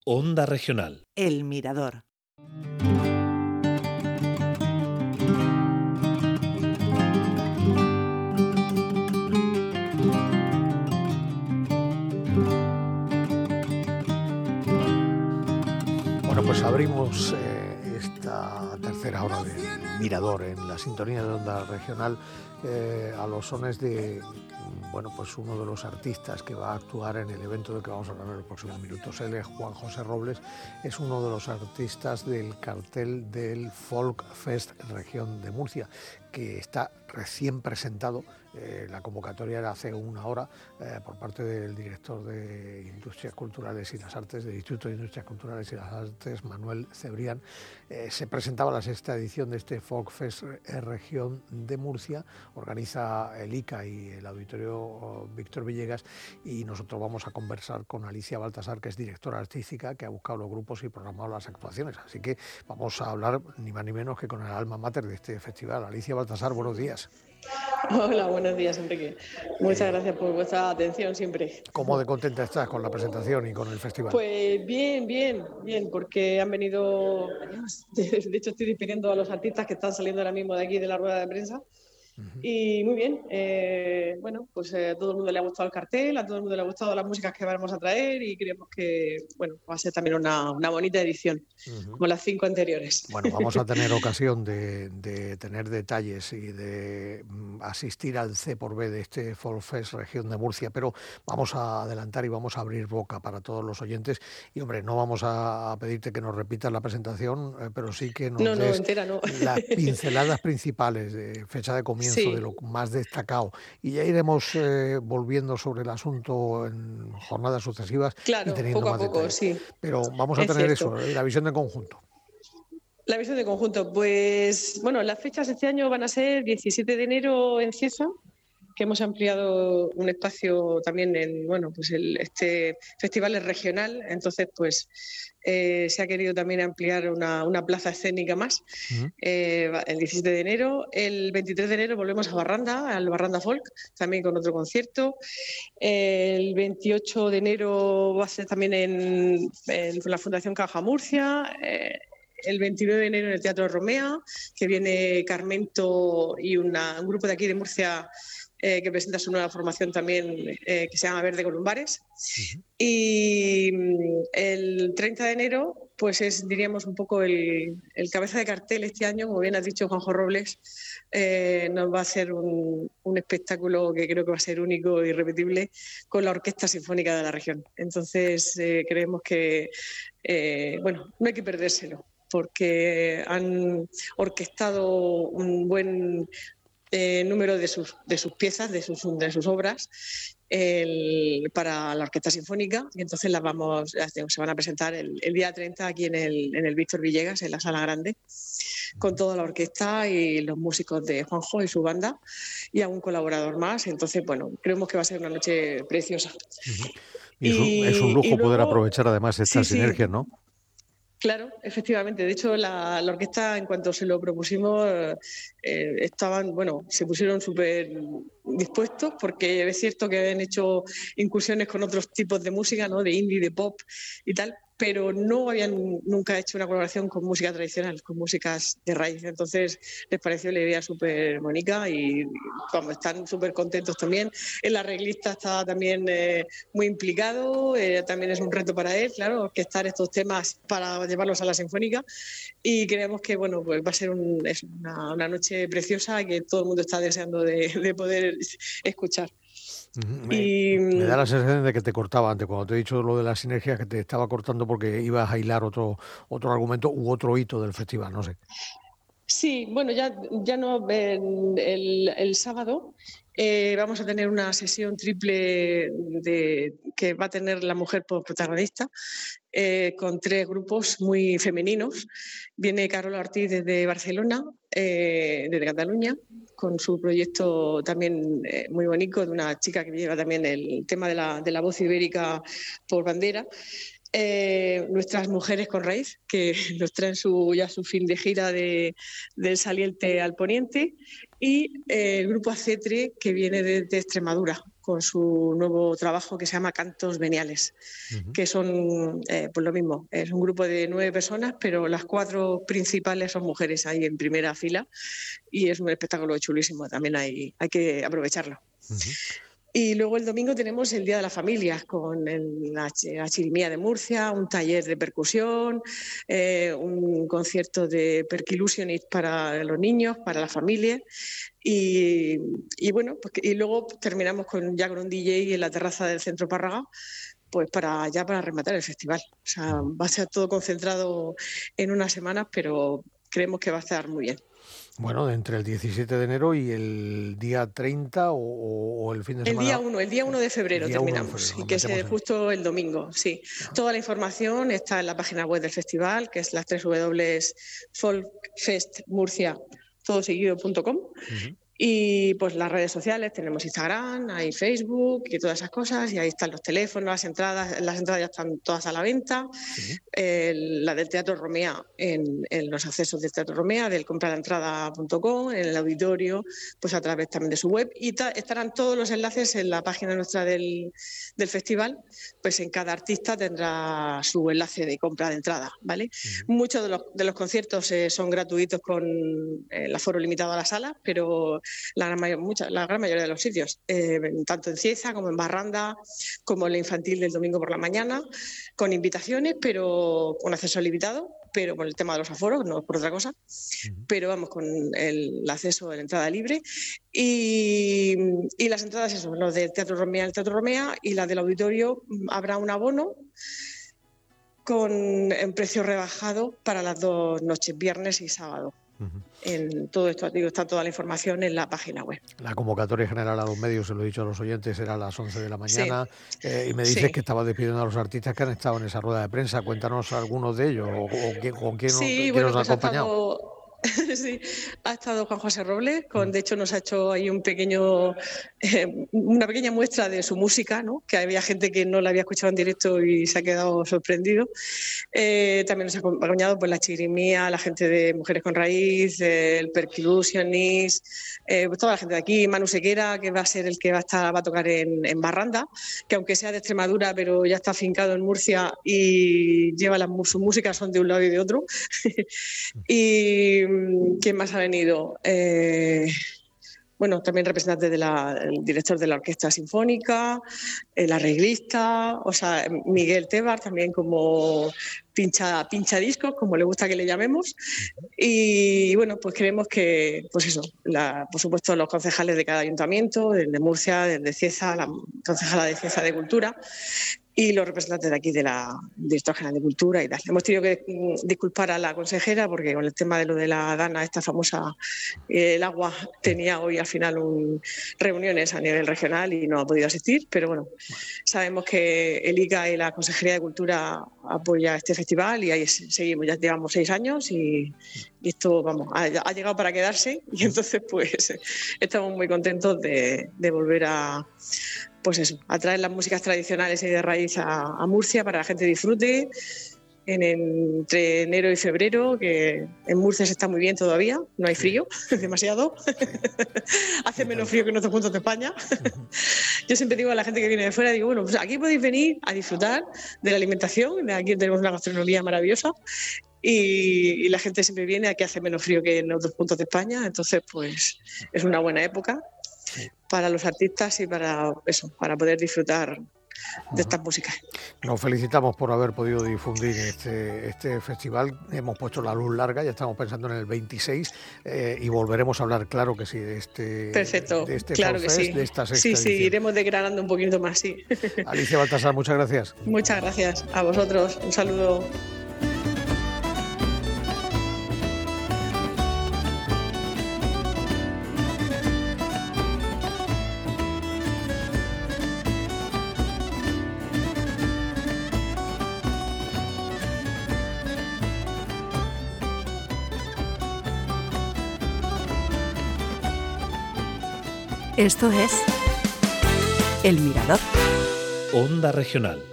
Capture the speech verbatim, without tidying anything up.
Onda Regional. El Mirador. Bueno, pues abrimos eh, esta tercera hora de Mirador en la sintonía de Onda Regional eh, a los sones de, bueno, pues uno de los artistas que va a actuar en el evento del que vamos a hablar en los próximos minutos. Él es Juan José Robles, es uno de los artistas del cartel del Folk Fest Región de Murcia, que está recién presentado. Eh, la convocatoria era hace una hora eh, por parte del director de Industrias Culturales y las Artes, del Instituto de Industrias Culturales y las Artes, Manuel Cebrián. Eh, se presentaba la sexta edición de este Folk Fest Región de Murcia, organiza el I C A y el Auditorio Víctor Villegas, y nosotros vamos a conversar con Alicia Baltasar, que es directora artística, que ha buscado los grupos y programado las actuaciones. Así que vamos a hablar ni más ni menos que con el alma mater de este festival. Alicia Baltasar, buenos días. Hola, buenos días, Enrique. Muchas eh, gracias por vuestra atención siempre. ¿Cómo de contenta estás con la presentación y con el festival? Pues bien, bien, bien, porque han venido, de hecho estoy despidiendo a los artistas que están saliendo ahora mismo de aquí de la rueda de prensa. Uh-huh. Y muy bien, eh, bueno, pues eh, a todo el mundo le ha gustado el cartel, a todo el mundo le ha gustado las músicas que vamos a traer y creemos que, bueno, va a ser también una, una bonita edición, uh-huh. como las cinco anteriores. Bueno, vamos a tener ocasión de, de tener detalles y de mm, asistir al C por B de este Folk Fest Región de Murcia, pero vamos a adelantar y vamos a abrir boca para todos los oyentes. Y hombre, no vamos a pedirte que nos repitas la presentación, eh, pero sí que nos no, des no, entera, no. las pinceladas principales de fecha de comienzo, sí, de lo más destacado, y ya iremos eh, volviendo sobre el asunto en jornadas sucesivas, claro, y teniendo poco a más poco, detalles. Sí. Pero vamos a es tener cierto. eso, la visión de conjunto. La visión de conjunto, pues bueno, las fechas este año van a ser diecisiete de enero en Cieza, que hemos ampliado un espacio también en, bueno, pues el, este festival es regional, entonces pues eh, se ha querido también ampliar una, una plaza escénica más, uh-huh. eh, el diecisiete de enero, el veintitrés de enero volvemos a Barranda, al Barranda Folk, también con otro concierto, el veintiocho de enero va a ser también en, en la Fundación Caja Murcia, eh, el veintinueve de enero en el Teatro Romea, que viene Carmento y una, un grupo de aquí de Murcia Eh, que presenta su nueva formación también, eh, que se llama Verde Columbares. Uh-huh. Y el treinta de enero, pues es, diríamos, un poco el, el cabeza de cartel este año, como bien has dicho, Juanjo Robles, eh, nos va a hacer un, un espectáculo que creo que va a ser único e irrepetible con la Orquesta Sinfónica de la región. Entonces, eh, creemos que, eh, bueno, no hay que perdérselo, porque han orquestado un buen Eh, número de sus, de sus piezas, de sus, de sus obras el, para la Orquesta Sinfónica, y entonces las vamos, las, se van a presentar el, el día treinta aquí en el, en el Víctor Villegas, en la Sala Grande, con toda la orquesta y los músicos de Juanjo y su banda y algún colaborador más. Entonces, bueno, creemos que va a ser una noche preciosa. Uh-huh. Y, y es un lujo luego, poder aprovechar además estas sí, sinergias, sí. ¿no? Claro, efectivamente. De hecho, la, la orquesta, en cuanto se lo propusimos, eh, estaban, bueno, se pusieron súper dispuestos, porque es cierto que habían hecho incursiones con otros tipos de música, ¿no? De indie, de pop y tal, pero no habían nunca hecho una colaboración con música tradicional, con músicas de raíz. Entonces les pareció la idea súper bonita y como están súper contentos también. El arreglista está también eh, muy implicado, eh, también es un reto para él, claro, orquestar estos temas para llevarlos a la sinfónica, y creemos que bueno, pues va a ser un, es una, una noche preciosa que todo el mundo está deseando de, de poder escuchar. Me, y, me da la sensación de que te cortaba antes, cuando te he dicho lo de las sinergias, que te estaba cortando porque ibas a hilar otro, otro argumento u otro hito del festival, no sé. Sí, bueno, ya, ya no, el, el sábado eh, vamos a tener una sesión triple de, que va a tener la mujer por protagonista, eh, con tres grupos muy femeninos. Viene Carola Ortiz desde Barcelona, eh, desde Cataluña, con su proyecto también eh, muy bonito, de una chica que lleva también el tema de la, de la voz ibérica por bandera. Eh, nuestras mujeres con raíz, que nos traen su, ya su fin de gira de, del Saliente al Poniente, y eh, el grupo Acetre, que viene de, de Extremadura, con su nuevo trabajo que se llama Cantos Veniales, uh-huh. que son, eh, pues lo mismo, es un grupo de nueve personas, pero las cuatro principales son mujeres ahí en primera fila y es un espectáculo chulísimo, también hay, hay que aprovecharlo. Uh-huh. Y luego el domingo tenemos el Día de las Familias con el, la, la Chirimía de Murcia, un taller de percusión, eh, un concierto de percussionist para los niños, para las familias. Y, y bueno, pues, y luego terminamos con, ya con un D J en la terraza del Centro Párraga, pues para ya para rematar el festival. O sea, va a ser todo concentrado en unas semanas, pero creemos que va a estar muy bien. Bueno, entre el diecisiete de enero y el día treinta o, o el fin de semana. El día uno, el día uno de febrero terminamos, de febrero, y que es justo el domingo, sí. Ah. Toda la información está en la página web del festival, que es las tres doble u doble u doble punto folkfestmurcia todo seguido punto com. Uh-huh. Y pues las redes sociales, tenemos Instagram, hay Facebook y todas esas cosas, y ahí están los teléfonos, las entradas, las entradas ya están todas a la venta, sí. eh, la del Teatro Romea en, en los accesos del Teatro Romea, del compralaentrada punto com, en el auditorio, pues a través también de su web, y ta- estarán todos los enlaces en la página nuestra del, del festival, pues en cada artista tendrá su enlace de compra de entrada, ¿vale? Uh-huh. Muchos de los, de los conciertos eh, son gratuitos con el aforo limitado a la sala, pero La gran, mayor, mucha, la gran mayoría de los sitios, eh, tanto en Cieza como en Barranda, como en la infantil del domingo por la mañana, con invitaciones, pero con acceso limitado, pero con el tema de los aforos, no por otra cosa, uh-huh. pero vamos con el acceso de la entrada libre. Y, y las entradas, eso, los del Teatro Romea, el Teatro Romea, y las del auditorio, habrá un abono con un precio rebajado para las dos noches, viernes y sábado. Uh-huh. En todo esto, digo, está toda la información en la página web. La convocatoria general a los medios, se lo he dicho a los oyentes, era a las once de la mañana, sí. eh, y me dices sí. que estabas despidiendo a los artistas que han estado en esa rueda de prensa. Cuéntanos algunos de ellos, o, o quién, con quién, sí, quién bueno, nos pues ha acompañado. Ha estado... Sí, ha estado Juan José Robles, con, de hecho nos ha hecho ahí un pequeño, eh, una pequeña muestra de su música, ¿no? Que había gente que no la había escuchado en directo y se ha quedado sorprendido. Eh, también nos ha acompañado pues, la Chirimía, la gente de Mujeres con Raíz, eh, el Percussionist, eh, pues, toda la gente de aquí, Manu Sequera, que va a ser el que va a, estar, va a tocar en, en Barranda, que aunque sea de Extremadura, pero ya está afincado en Murcia y lleva la, su música son de un lado y de otro. Y ¿quién más ha venido? Eh, bueno, también representante del director de la Orquesta Sinfónica, el arreglista, o sea, Miguel Tebar también como pincha, pincha discos, como le gusta que le llamemos. Y bueno, pues creemos que, pues eso, la, por supuesto los concejales de cada ayuntamiento, el de Murcia, el de Cieza, la concejala de Cieza de Cultura, y los representantes de aquí de la Dirección General de Cultura y tal. Hemos tenido que disculpar a la consejera porque con el tema de lo de la Dana, esta famosa, eh, el agua, tenía hoy al final un, reuniones a nivel regional y no ha podido asistir, pero bueno, sabemos que el I C A y la Consejería de Cultura apoya este festival y ahí seguimos, ya llevamos seis años y, y esto, vamos, ha, ha llegado para quedarse y entonces pues estamos muy contentos de, de volver a pues eso, a traer las músicas tradicionales y de raíz a, a Murcia para que la gente disfrute en, entre enero y febrero, que en Murcia se está muy bien todavía, no hay frío, sí. demasiado, sí. hace menos frío que en otros puntos de España. Yo siempre digo a la gente que viene de fuera, digo, bueno, pues aquí podéis venir a disfrutar de la alimentación, de aquí tenemos una gastronomía maravillosa. Y, y la gente siempre viene, aquí hace menos frío que en otros puntos de España, entonces pues es una buena época para los artistas y para eso, para poder disfrutar de estas músicas. Nos felicitamos por haber podido difundir este, este festival. Hemos puesto la luz larga, ya estamos pensando en el veintiséis eh, y volveremos a hablar, claro que sí, de este, Perfecto, de este claro Folkfest, que sí. de esta sexta Sí, sí, edición. iremos degradando un poquito más, sí. Alicia Baltasar, muchas gracias. Muchas gracias a vosotros. Un saludo. Esto es El Mirador. Onda Regional.